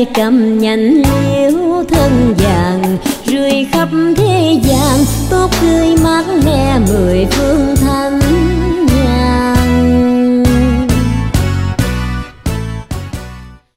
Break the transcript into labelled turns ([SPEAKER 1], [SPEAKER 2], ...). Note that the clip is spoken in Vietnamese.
[SPEAKER 1] tay cầm nhành liễu thân vàng rơi khắp thế gian, tốt tươi mát mẻ mười phương